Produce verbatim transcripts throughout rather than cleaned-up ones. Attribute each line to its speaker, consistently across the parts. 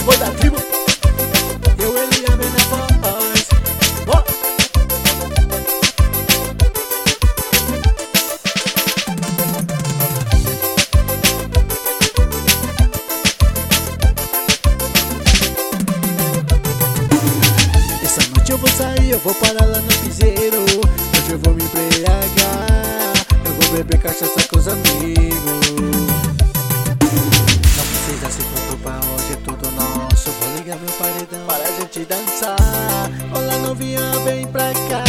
Speaker 1: boi da tribo. Eu, ele, a na voz. Ó. Essa noite eu vou sair, eu vou parar lá no piseiro. Hoje eu vou me embriagar, eu vou beber cachaça com os amigos. Não precisa se preocupar, hoje é tudo nosso. Vou ligar meu paredão para a gente dançar. Olá novinha, vem pra cá.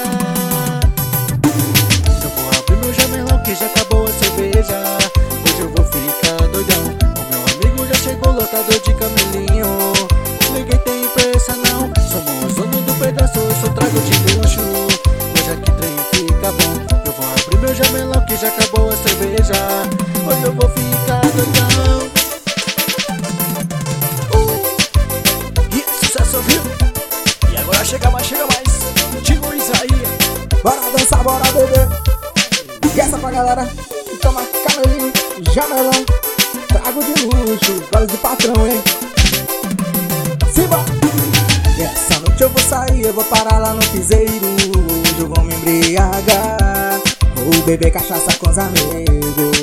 Speaker 1: Eu vou abrir meu jamelão que já acabou a cerveja. Hoje eu vou ficar doidão. O meu amigo já chegou lotado de camelinho. Ninguém tem pressa não, somos dono do pedaço, eu só trago de luxo. Hoje aqui trem fica bom. Eu vou abrir meu jamelão que já acabou a cerveja. Hoje eu vou ficar doidão. uh. E é sucesso, viu? E agora chega mais, chega mais Tigo Isaías.
Speaker 2: Bora dançar, bora beber. E essa pra galera que toma camelinho, jamelão, trago de luxo, goles de patrão, hein? Simba! E essa noite eu vou sair, eu vou parar lá no piseiro. Hoje eu vou me embriagar, vou beber cachaça com os amigos.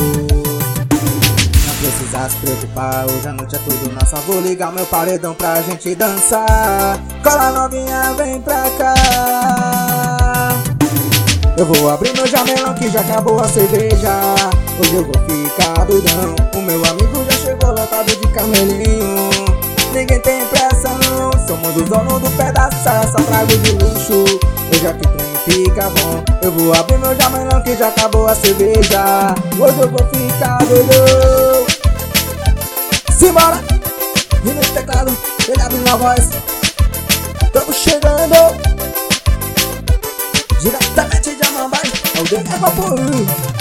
Speaker 2: Não precisa se preocupar, hoje a noite é tudo nossa. Vou ligar meu paredão pra gente dançar. Cola novinha, vem pra cá. Eu vou abrir meu jamelão que já acabou a cerveja. Hoje eu vou ficar doidão. O meu amigo já chegou lotado de camelinho. Ninguém tem pressa não, somos os donos do pedaço, só trago de luxo. Hoje aqui trem fica bom. Eu vou abrir meu jamelão que já acabou a cerveja. Hoje eu vou ficar doidão. Simbora! E no teclado, ele abre na voz. Tamo chegando diretamente de Amambai, é o D J Vapor.